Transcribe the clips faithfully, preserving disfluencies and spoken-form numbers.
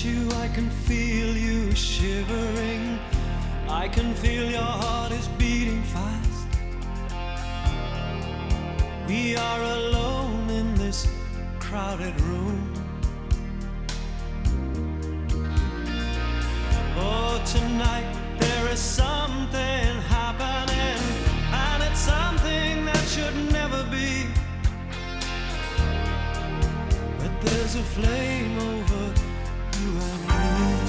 at you, I can feel you shivering. I can feel your heart is beating fast. We are alone in this crowded room. Oh, tonight there is something happening, and it's something that should never be. But there's a flame over you and me.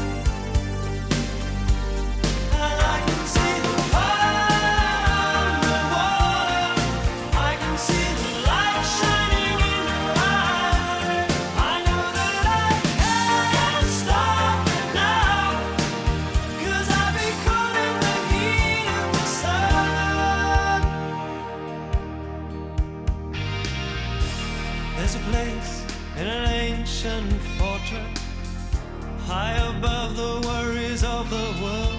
And I can see the fire underwater. I can see the light shining in your eyes. I know that I can't stop it now, 'cause I'll be caught in the heat of the sun. There's a place in an ancient fortress, high above the worries of the world.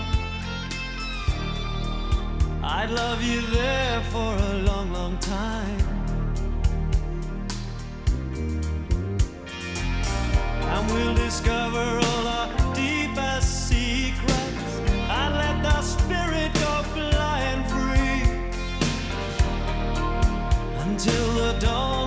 I'd love you there for a long, long time, and we'll discover all our deepest secrets and let the spirit go flying free until the dawn